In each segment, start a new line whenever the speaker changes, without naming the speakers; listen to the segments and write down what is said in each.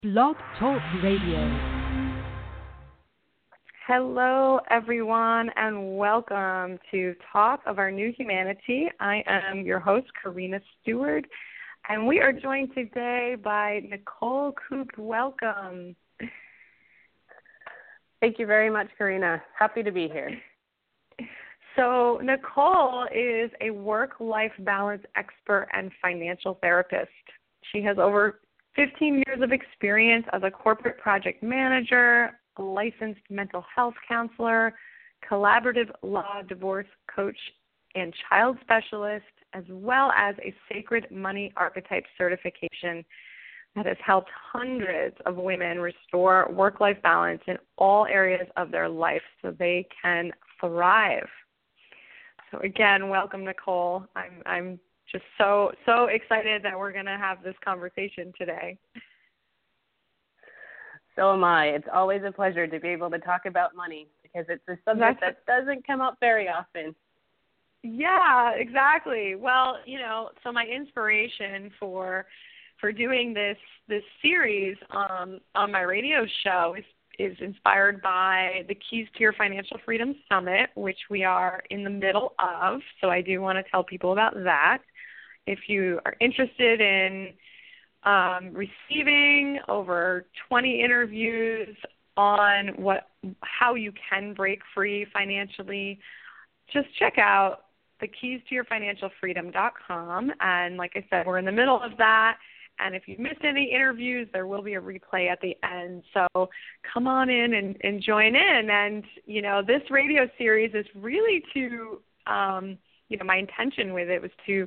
Blog Talk Radio.
Hello, everyone, and welcome to Talk of Our New Humanity. I am your host, Karina Stewart, and we are joined today by Nicole Koop. Welcome.
Thank you very much, Karina. Happy to be here.
So Nicole is a work-life balance expert and financial therapist. She has over 15 years of experience as a corporate project manager, a licensed mental health counselor, collaborative law divorce coach, and child specialist, as well as a sacred money archetype certification that has helped hundreds of women restore work-life balance in all areas of their life so they can thrive. So again, welcome, Nicole. I'm just so excited that we're going to have this conversation today.
So am I. It's always a pleasure to be able to talk about money because it's a subject that doesn't come up very often.
Yeah, exactly. Well, so my inspiration for doing this series on my radio show is inspired by the Keys to Your Financial Freedom Summit, which we are in the middle of. So I do want to tell people about that. If you are interested in receiving over 20 interviews on how you can break free financially, just check out the keystoyourfinancialfreedom.com. And like I said, we're in the middle of that. And if you've missed any interviews, there will be a replay at the end. So come on in and join in. And, this radio series is really to, my intention with it was to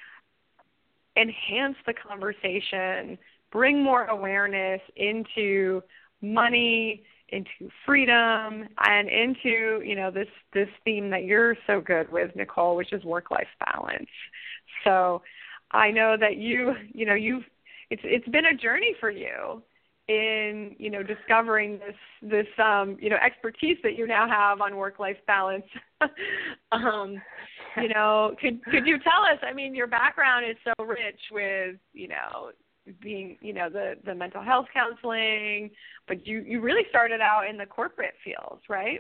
enhance the conversation, bring more awareness into money, into freedom, and into, this theme that you're so good with, Nicole, which is work-life balance. So I know that it's been a journey for you in, discovering this expertise that you now have on work-life balance. Could you tell us, your background is so rich with, being, the mental health counseling, but you really started out in the corporate fields, right?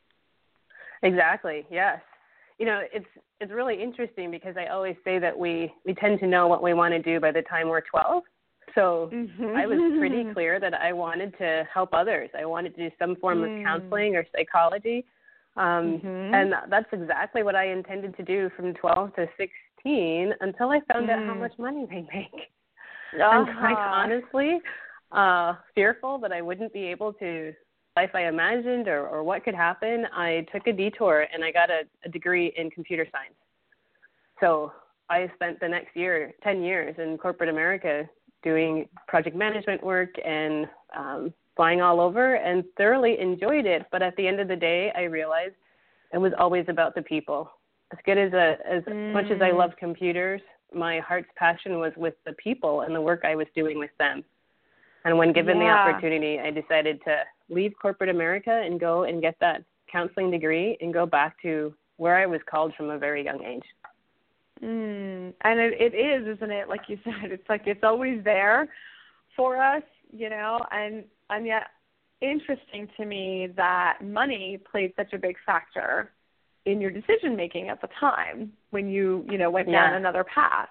Exactly, yes. It's really interesting because I always say that we tend to know what we want to do by the time we're 12. So I was pretty clear that I wanted to help others. I wanted to do some form of counseling or psychology. And that's exactly what I intended to do from 12 to 16 until I found out how much money they make. I'm quite honestly fearful that I wouldn't be able to, life I imagined or what could happen. I took a detour and I got a degree in computer science. So I spent the next 10 years in corporate America doing project management work and flying all over and thoroughly enjoyed it. But at the end of the day, I realized it was always about the people. As much as I love computers, my heart's passion was with the people and the work I was doing with them. And when given the opportunity, I decided to leave corporate America and go and get that counseling degree and go back to where I was called from a very young age.
And it is, isn't it? Like you said, it's like it's always there for us, and yet interesting to me that money played such a big factor in your decision making at the time when you, went down another path.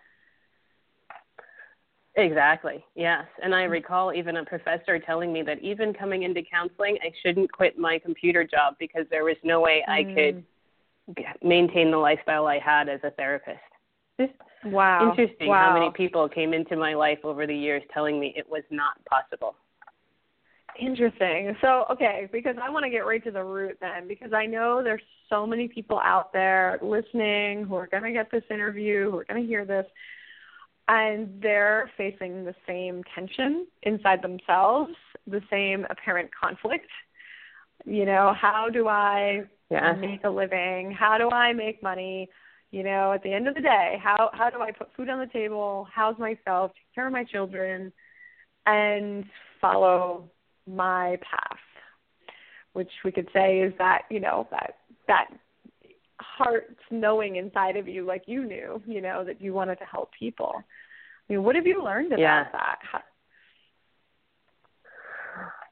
Exactly, yes. And I recall even a professor telling me that even coming into counseling, I shouldn't quit my computer job because there was no way I could maintain the lifestyle I had as a therapist. Just interesting how many people came into my life over the years telling me it was not possible.
Interesting. So, okay, because I want to get right to the root then, because I know there's so many people out there listening who are going to get this interview, who are going to hear this, and they're facing the same tension inside themselves, the same apparent conflict. How do I make a living? How do I make money? At the end of the day, how do I put food on the table, house myself, take care of my children, and follow my path, which we could say is that, that heart's knowing inside of you, like you knew, that you wanted to help people. What have you learned about that?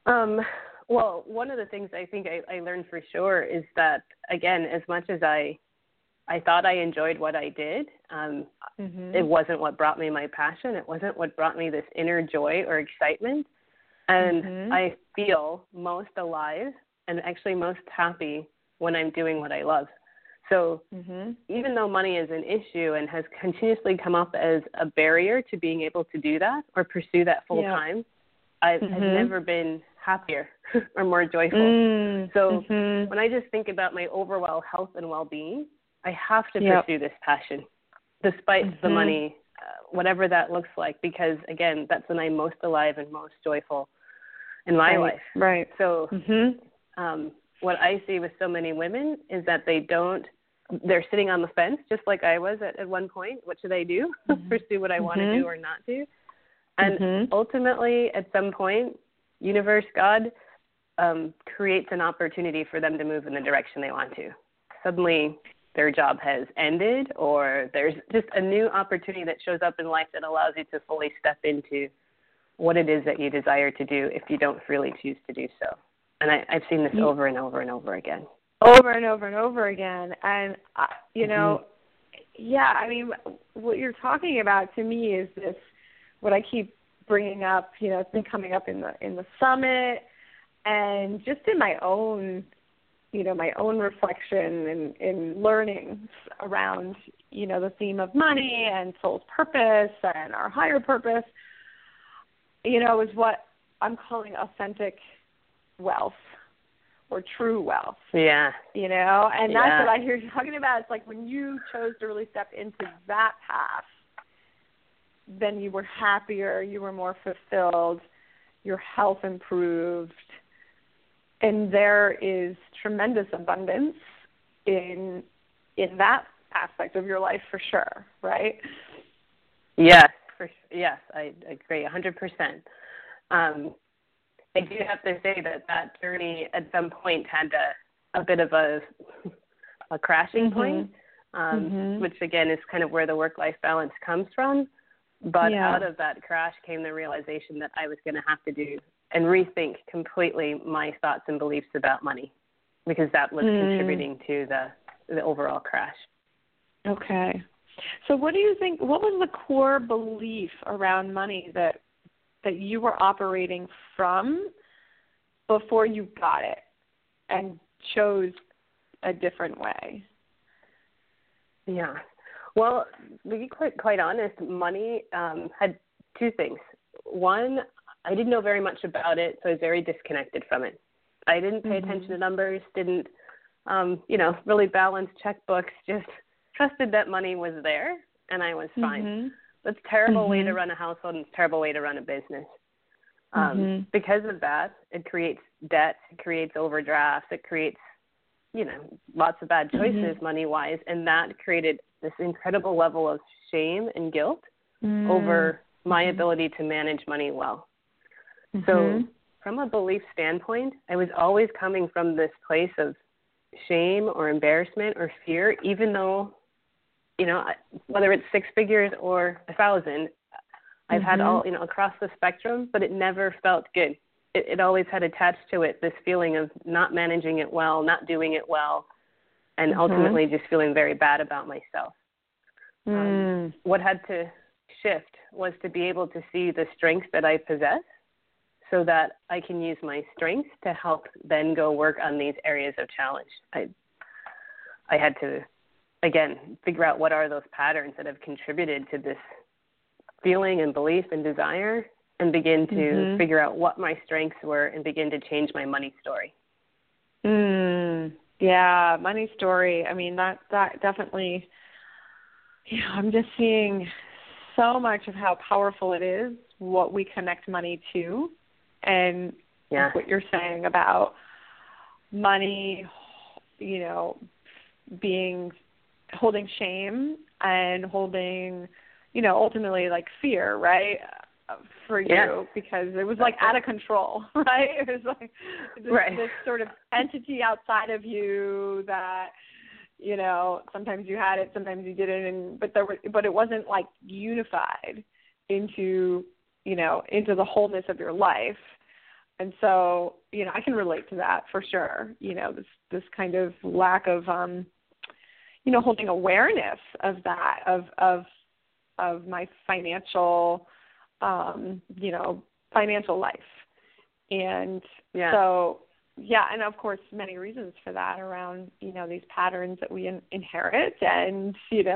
Well, one of the things I think I learned for sure is that, again, as much as I thought I enjoyed what I did, it wasn't what brought me my passion. It wasn't what brought me this inner joy or excitement. And I feel most alive and actually most happy when I'm doing what I love. So even though money is an issue and has continuously come up as a barrier to being able to do that or pursue that full time, I've never been happier or more joyful. So when I just think about my overall health and well-being, I have to pursue this passion despite the money, whatever that looks like, because, again, that's when I'm most alive and most joyful in my life.
Right.
So what I see with so many women is that they're sitting on the fence, just like I was at one point. What should I do? Pursue what I want to do or not do? And ultimately, at some point, universe, God, creates an opportunity for them to move in the direction they want to. Suddenly, their job has ended, or there's just a new opportunity that shows up in life that allows you to fully step into what it is that you desire to do if you don't freely choose to do so. And I've seen this over and over and over again.
Over and over and over again. And, you know, I mean, what you're talking about to me is this, what I keep bringing up, you know, it's been coming up in the summit and just in my own, you know, my own reflection and learnings around, you know, the theme of money and soul's purpose and our higher purpose, you know, is what I'm calling authentic wealth or true wealth. Yeah. You know, and that's what I hear you talking about. It's like when you chose to really step into that path, then you were happier, you were more fulfilled, your health improved, and there is tremendous abundance in that aspect of your life for sure, right?
Yes, yes, I agree 100%. I do have to say that journey at some point had a bit of a crashing point, which again is kind of where the work-life balance comes from. But out of that crash came the realization that I was going to have to do and rethink completely my thoughts and beliefs about money, because that was contributing to the overall crash.
Okay. So what do you think, what was the core belief around money that you were operating from before you got it and chose a different way?
Yeah. Well, to be quite honest, money had two things. One, I didn't know very much about it, so I was very disconnected from it. I didn't pay attention to numbers, didn't, really balance checkbooks, just trusted that money was there and I was fine. That's a terrible way to run a household, and it's a terrible way to run a business. Because of that, it creates debt, it creates overdrafts, it creates, lots of bad choices money-wise, and that created this incredible level of shame and guilt over my ability to manage money well. So from a belief standpoint, I was always coming from this place of shame or embarrassment or fear, even though, whether it's 6 figures or 1,000, I've had all, across the spectrum, but it never felt good. It always had attached to it this feeling of not managing it well, not doing it well, and ultimately just feeling very bad about myself. What had to shift was to be able to see the strengths that I possess so that I can use my strengths to help then go work on these areas of challenge. I had to, again, figure out what are those patterns that have contributed to this feeling and belief and desire, and begin to figure out what my strengths were and begin to change my money story.
Yeah, money story. I mean, that definitely, I'm just seeing so much of how powerful it is, what we connect money to, and what you're saying about money, holding shame and holding, ultimately like fear, right? For you, because it was like out of control, right? It was like this sort of entity outside of you that, sometimes you had it, sometimes you didn't, but it wasn't like unified into, into the wholeness of your life. And so, I can relate to that for sure. This kind of lack of, holding awareness of that, of my financial, financial life. And so, and of course, many reasons for that around, these patterns that we inherit and,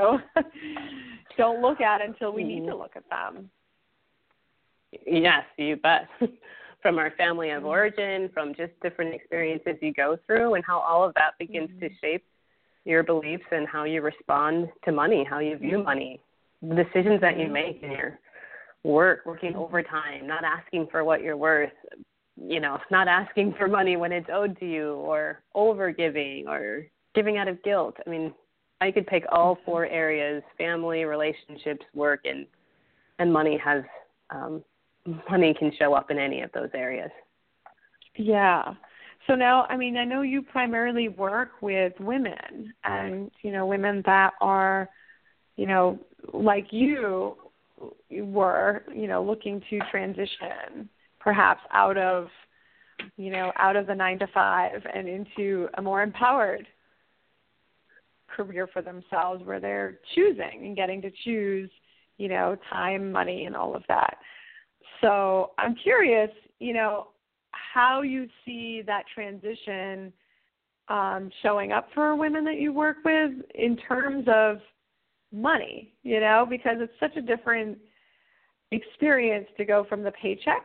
don't look at until we need to look at them.
Yes, you bet. From our family of origin, from just different experiences you go through, and how all of that begins to shape your beliefs and how you respond to money, how you view money, the decisions that you make in your work, working overtime, not asking for what you're worth, not asking for money when it's owed to you, or overgiving, or giving out of guilt. I mean, I could pick all 4 areas: family, relationships, work, and money has money can show up in any of those areas. Yeah.
So now, I know you primarily work with women, and, women that are, like you were, looking to transition perhaps out of the 9-to-5 and into a more empowered career for themselves, where they're choosing and getting to choose, time, money, and all of that. So I'm curious, how you see that transition showing up for women that you work with in terms of money, because it's such a different experience to go from the paycheck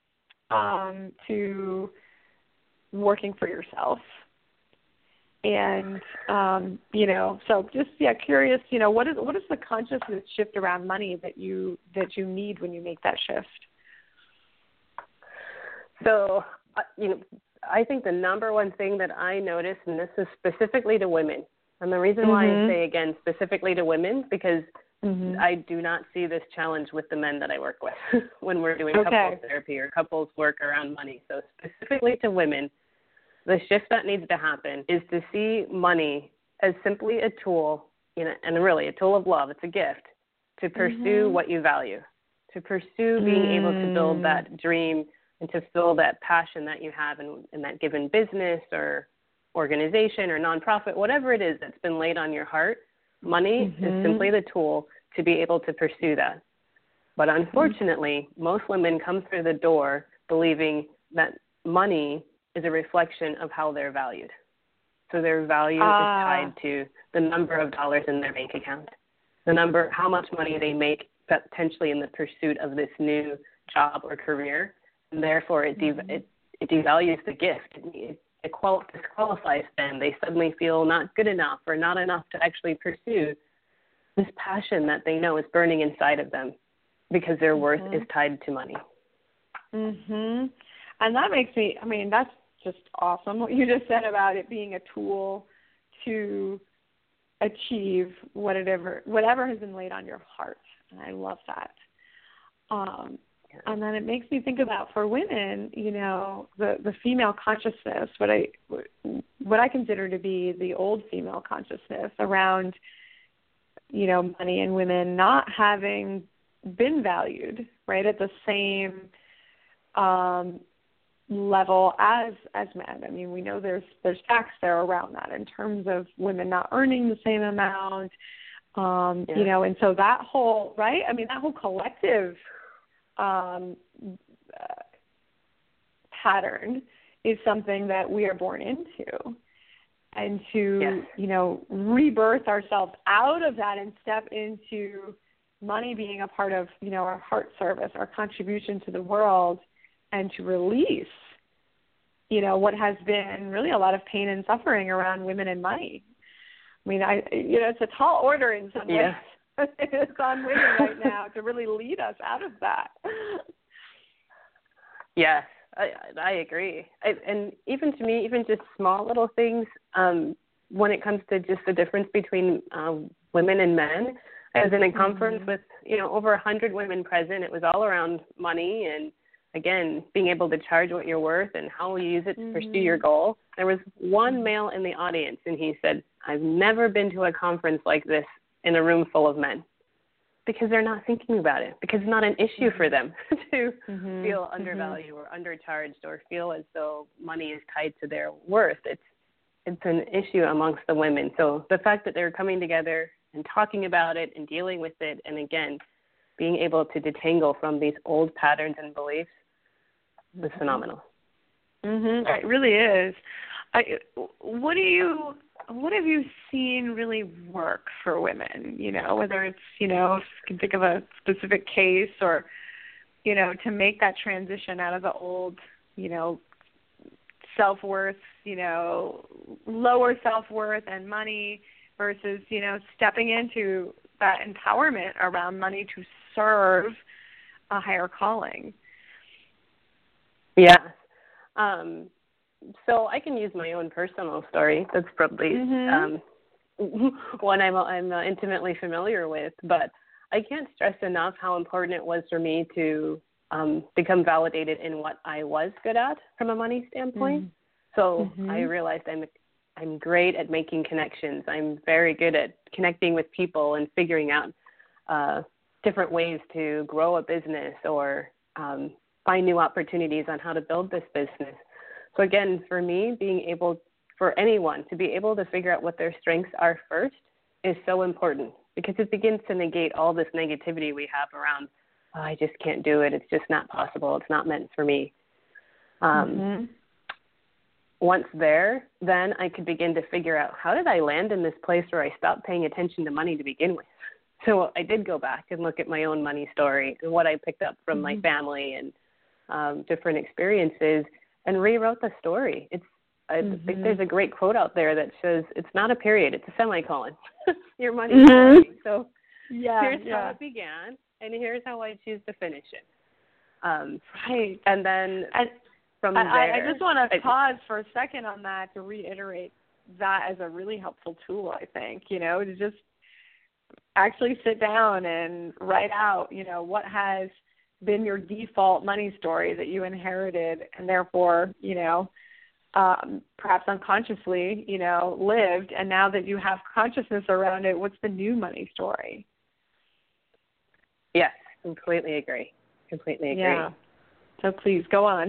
to working for yourself. And, so just, curious, what is the consciousness shift around money that you need when you make that shift?
So, I think the number one thing that I notice, and this is specifically to women, and the reason why I say, again, specifically to women, because I do not see this challenge with the men that I work with when we're doing couples therapy or couples work around money. So specifically to women, the shift that needs to happen is to see money as simply a tool, and really a tool of love. It's a gift to pursue what you value, to pursue being able to build that dream and to fill that passion that you have in that given business or organization or nonprofit, whatever it is that's been laid on your heart. Money is simply the tool to be able to pursue that. But unfortunately, most women come through the door believing that money is a reflection of how they're valued. So their value is tied to the number of dollars in their bank account, how much money they make potentially in the pursuit of this new job or career. And therefore, it devalues the gift. It disqualifies them. They suddenly feel not good enough or not enough to actually pursue this passion that they know is burning inside of them because their worth is tied to money.
And that makes me, that's just awesome what you just said about it being a tool to achieve whatever has been laid on your heart. And I love that. And then it makes me think about, for women, the female consciousness, what I consider to be the old female consciousness around, money and women not having been valued, right, at the same level as men. We know there's facts there around that in terms of women not earning the same amount, and so that whole, right, that whole collective pattern is something that we are born into, and to rebirth ourselves out of that and step into money being a part of our heart service, our contribution to the world, and to release what has been really a lot of pain and suffering around women and money. It's a tall order in some ways. It's on women right now to really lead us out of that.
Yes, I agree. And even to me, even just small little things, when it comes to just the difference between women and men, I was in a conference with, over 100 women present. It was all around money and, again, being able to charge what you're worth and how you use it to pursue your goal. There was one male in the audience, and he said, "I've never been to a conference like this in a room full of men." because they're not thinking about it, because it's not an issue for them to feel undervalued or undercharged or feel as though money is tied to their worth. It's an issue amongst the women. So the fact that they're coming together and talking about it and dealing with it, and again, being able to detangle from these old patterns and beliefs was phenomenal.
It really is. What have you seen really work for women? You know, whether it's, you know, if you can think of a specific case, or, you know, to make that transition out of the old, you know, self-worth, you know, lower self-worth and money versus, you know, stepping into that empowerment around money to serve a higher calling.
Yeah. So I can use my own personal story. That's probably one I'm intimately familiar with. But I can't stress enough how important it was for me to become validated in what I was good at from a money standpoint. So I realized I'm great at making connections. I'm very good at connecting with people and figuring out different ways to grow a business or find new opportunities on how to build this business. So again, for me, for anyone to be able to figure out what their strengths are first is so important, because it begins to negate all this negativity we have around, oh, I just can't do it. It's just not possible. It's not meant for me. Once there, then I could begin to figure out, how did I land in this place where I stopped paying attention to money to begin with? So I did go back and look at my own money story and what I picked up from my family and different experiences, and rewrote the story. I think there's a great quote out there that says, it's not a period, it's a semicolon. Your money story. So here's how it began, and here's how I choose to finish it.
Right.
And then from there.
I just want to pause for a second on that to reiterate that as a really helpful tool, I think, you know, to just actually sit down and write out, you know, what has been your default money story that you inherited and therefore, you know, perhaps unconsciously, you know, lived. And now that you have consciousness around it, what's the new money story?
Yes, completely agree. Yeah.
So please go on.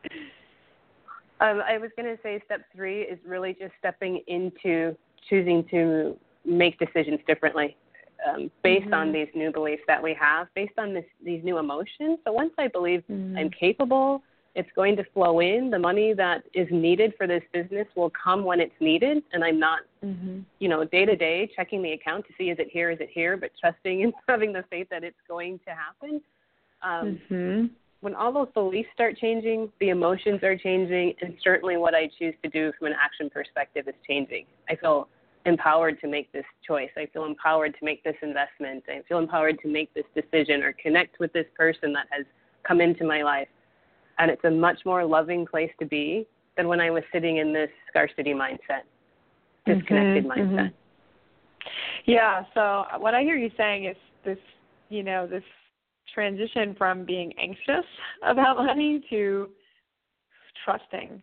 I was going to say step 3 is really just stepping into choosing to make decisions differently. Based on these new beliefs that we have, based on these new emotions. So once I believe I'm capable, it's going to flow in. The money that is needed for this business will come when it's needed, and I'm not, you know, day to day checking the account to see is it here, but trusting and having the faith that it's going to happen. When all those beliefs start changing, the emotions are changing, and certainly what I choose to do from an action perspective is changing. I feel empowered to make this choice. I feel empowered to make this investment. I feel empowered to make this decision or connect with this person that has come into my life. And it's a much more loving place to be than when I was sitting in this scarcity mindset, disconnected mindset.
Yeah, so what I hear you saying is this, you know, this transition from being anxious about money to trusting.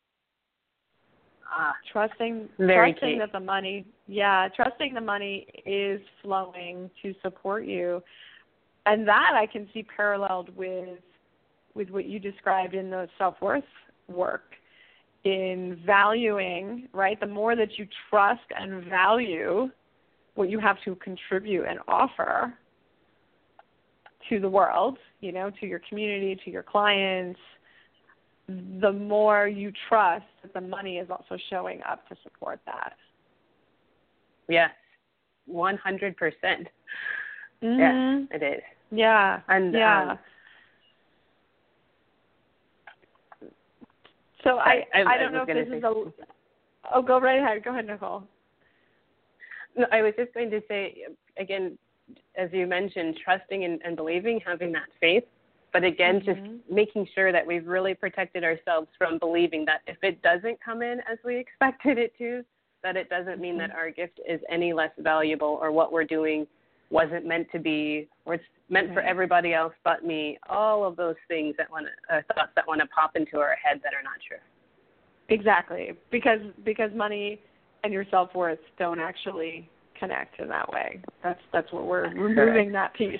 Trusting that the money, trusting the money is flowing to support you. And that I can see paralleled with what you described in the self-worth work, in valuing, right? The more that you trust and value what you have to contribute and offer to the world, you know, to your community, to your clients, the more you trust that the money is also showing up to support that.
Yes, 100%. Yeah, it is.
Yeah,
and
so I don't know if this is a. Oh, go right ahead. Go ahead, Nicole.
No, I was just going to say again, as you mentioned, trusting and believing, having that faith. But again, just making sure that we've really protected ourselves from believing that if it doesn't come in as we expected it to, that it doesn't mean that our gift is any less valuable or what we're doing wasn't meant to be or it's meant for everybody else but me. All of those things that thoughts that want to pop into our head that are not true.
Exactly, because money and your self-worth don't actually connect in that way. That's what we're removing that piece.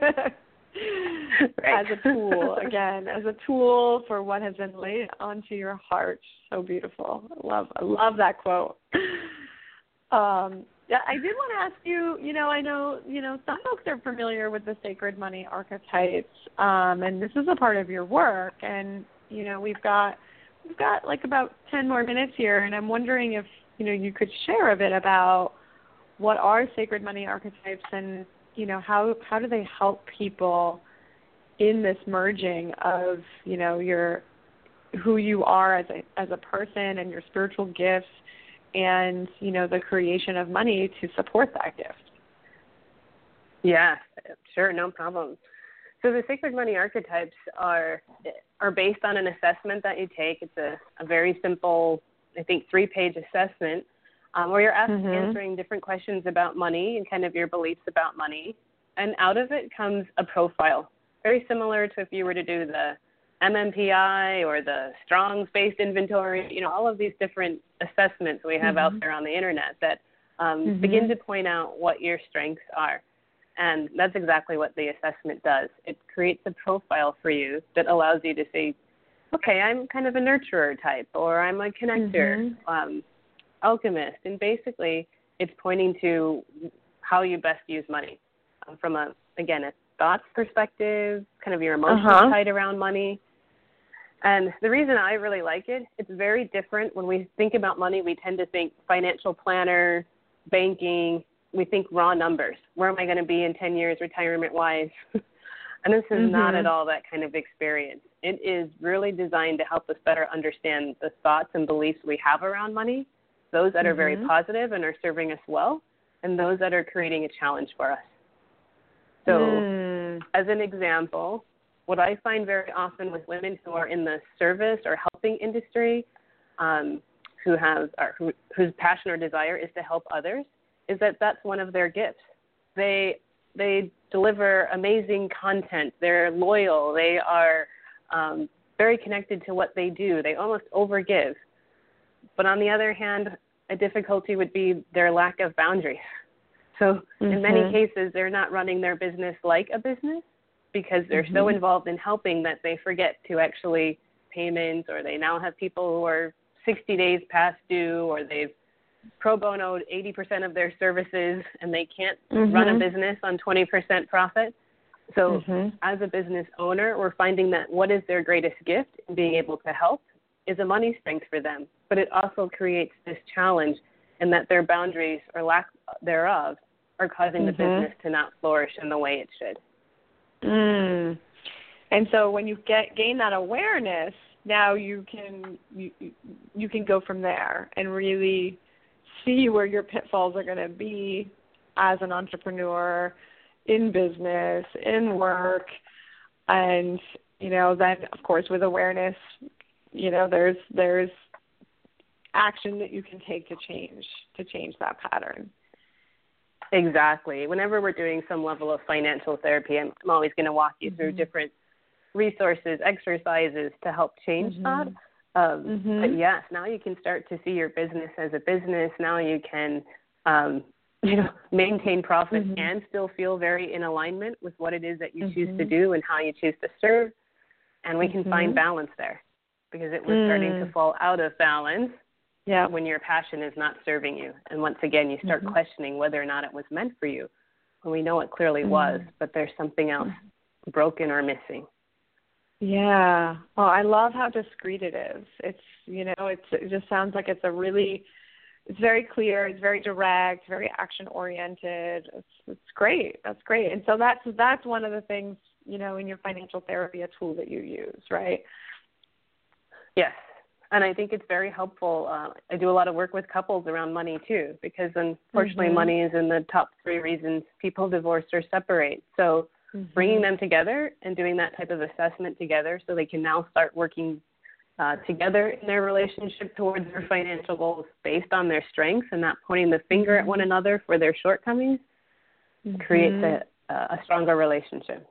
Right.
As a tool, again, as a tool for what has been laid onto your heart. So beautiful. I love that quote. Yeah, I did want to ask you, I know, some folks are familiar with the sacred money archetypes, and this is a part of your work, and, we've got like about 10 more minutes here, and I'm wondering if, you could share a bit about what are sacred money archetypes and, how do they help people in this merging of, who you are as a person and your spiritual gifts and, the creation of money to support that gift?
Yeah, sure, no problem. So the sacred money archetypes are based on an assessment that you take. It's a very simple, I think, 3-page assessment where you're answering different questions about money and kind of your beliefs about money. And out of it comes a profile, very similar to if you were to do the MMPI or the Strong's-based inventory, all of these different assessments we have out there on the internet that begin to point out what your strengths are. And that's exactly what the assessment does. It creates a profile for you that allows you to say, okay, I'm kind of a nurturer type, or I'm a connector, alchemist. And basically, it's pointing to how you best use money from a thoughts perspective, kind of your emotions tied around money. And the reason I really like it, it's very different. When we think about money, we tend to think financial planner, banking. We think raw numbers. Where am I going to be in 10 years retirement-wise? And this is not at all that kind of experience. It is really designed to help us better understand the thoughts and beliefs we have around money, those that are very positive and are serving us well, and those that are creating a challenge for us. So as an example, what I find very often with women who are in the service or helping industry, whose passion or desire is to help others, is that that's one of their gifts. They deliver amazing content. They're loyal. They are very connected to what they do. They almost overgive. But on the other hand, a difficulty would be their lack of boundaries. So in many cases, they're not running their business like a business because they're so involved in helping that they forget to actually payments, or they now have people who are 60 days past due, or they've pro bonoed 80% of their services and they can't run a business on 20% profit. So as a business owner, we're finding that what is their greatest gift in being able to help is a money strength for them. But it also creates this challenge in that their boundaries or lack thereof are causing the business to not flourish in the way it should.
And so when you gain that awareness, now you can go from there and really see where your pitfalls are going to be as an entrepreneur, in business, in work, and then of course with awareness, there's action that you can take to change that pattern.
Exactly. Whenever we're doing some level of financial therapy, I'm always going to walk you through different resources, exercises to help change that. But yes, now you can start to see your business as a business. Now you can, maintain profits and still feel very in alignment with what it is that you choose to do and how you choose to serve. And we can find balance there, because it was starting to fall out of balance when your passion is not serving you. And once again, you start questioning whether or not it was meant for you. When we know it clearly was, but there's something else broken or missing.
Yeah. Well, I love how discreet it is. It's, it just sounds like it's very clear, it's very direct, very action oriented. It's great. That's great. And so that's one of the things, in your financial therapy, a tool that you use, right?
Yes. And I think it's very helpful. I do a lot of work with couples around money too, because unfortunately money is in the top 3 reasons people divorce or separate. So bringing them together and doing that type of assessment together so they can now start working together in their relationship towards their financial goals based on their strengths and not pointing the finger at one another for their shortcomings creates a stronger relationship.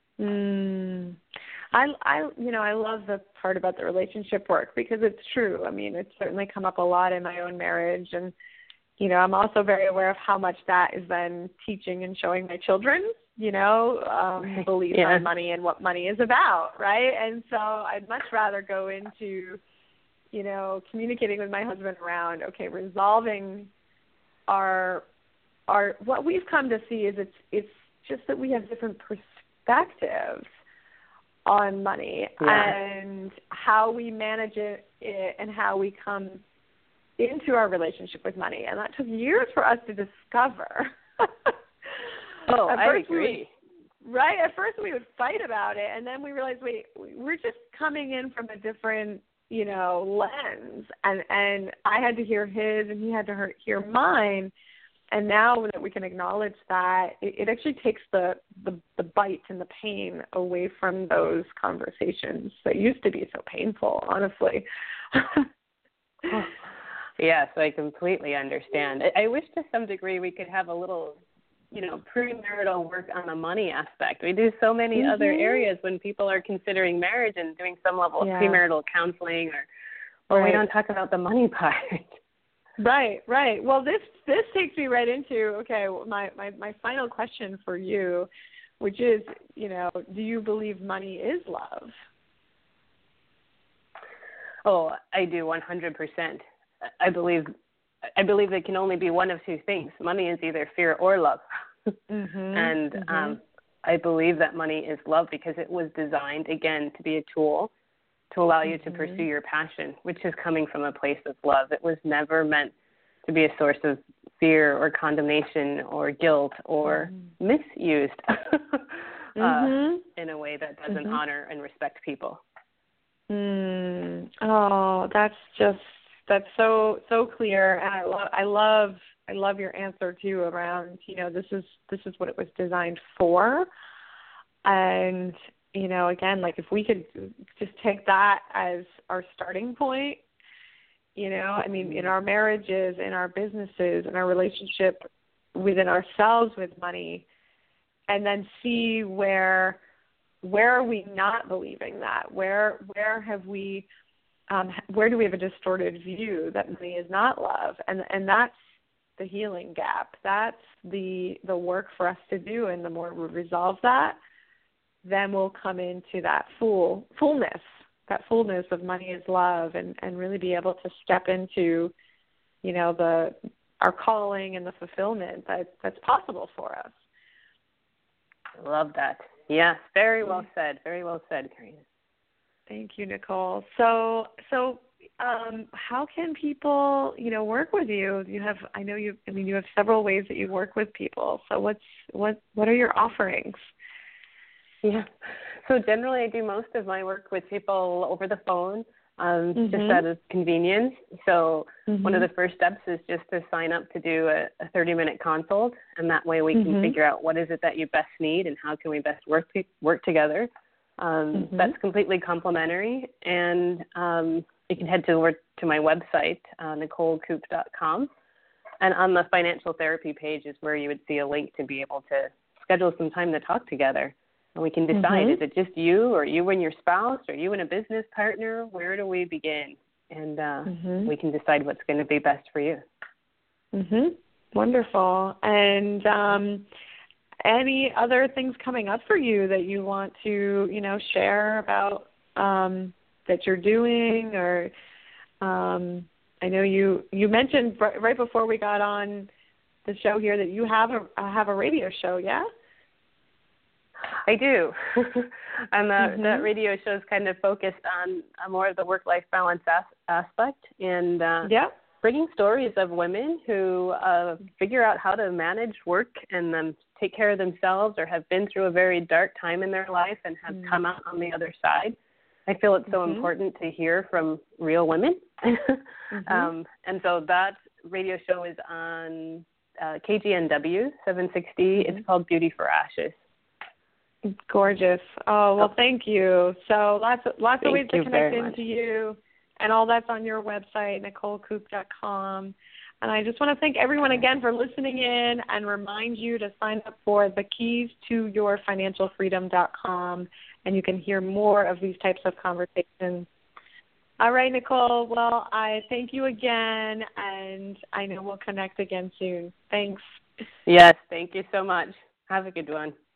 I love the part about the relationship work because it's true. I mean, it's certainly come up a lot in my own marriage, and I'm also very aware of how much that is then teaching and showing my children, beliefs on money and what money is about, right? And so I'd much rather go into, communicating with my husband around, okay, resolving our what we've come to see is it's just that we have different perspectives on money and how we manage it and how we come into our relationship with money. And that took years for us to discover.
I agree.
Right? At first we would fight about it, and then we realized, wait, we're just coming in from a different, lens. And I had to hear his, and he had to hear mine. And now that we can acknowledge that, it actually takes the bite and the pain away from those conversations that used to be so painful, honestly.
Yes, I completely understand. I wish to some degree we could have a little, premarital work on the money aspect. We do so many other areas when people are considering marriage and doing some level of premarital counseling, or we don't talk about the money part.
Right. Well, this takes me right into, my final question for you, which is, do you believe money is love?
Oh, I do, 100%. I believe it can only be one of two things. Money is either fear or love. I believe that money is love because it was designed, again, to be a tool to allow you to pursue your passion, which is coming from a place of love. It was never meant to be a source of fear or condemnation or guilt or misused in a way that doesn't honor and respect people.
Oh, that's so clear. And I love your answer too around, this is what it was designed for. And, again, like if we could just take that as our starting point, in our marriages, in our businesses, in our relationship within ourselves with money, and then see where are we not believing that? Where have we, where do we have a distorted view that money is not love? And that's the healing gap. That's the work for us to do. And the more we resolve that, then we'll come into that fullness of money is love, and really be able to step into, our calling and the fulfillment that's possible for us.
I love that. Yes, very well said. Very well said, Karina.
Thank you, Nicole. So how can people, work with you? You have several ways that you work with people. So what are your offerings?
Yeah. So generally I do most of my work with people over the phone, just out of convenience. So one of the first steps is just to sign up to do a 30-minute consult, and that way we can figure out what is it that you best need and how can we best work together. That's completely complimentary, and you can head over to my website, NicoleCoop.com, and on the financial therapy page is where you would see a link to be able to schedule some time to talk together. And we can decide, is it just you or you and your spouse or you and a business partner? Where do we begin? And we can decide what's going to be best for you.
Wonderful. And any other things coming up for you that you want to, share about that you're doing? Or I know you mentioned right before we got on the show here that you have a radio show, yeah?
I do. And that radio show is kind of focused on more of the work-life balance aspect, and bringing stories of women who figure out how to manage work and then take care of themselves, or have been through a very dark time in their life and have come out on the other side. I feel it's so important to hear from real women. And so that radio show is on KGNW 760. It's called Beauty for Ashes.
Gorgeous. Oh, well, thank you. So lots of ways to connect into you, and all that's on your website, NicoleCoop.com. And I just want to thank everyone again for listening in, and remind you to sign up for the keys to yourfinancialfreedom.com, and you can hear more of these types of conversations. All right, Nicole. Well, I thank you again, and and I know we'll connect again soon. Thanks.
Yes, thank you so much. Have a good one.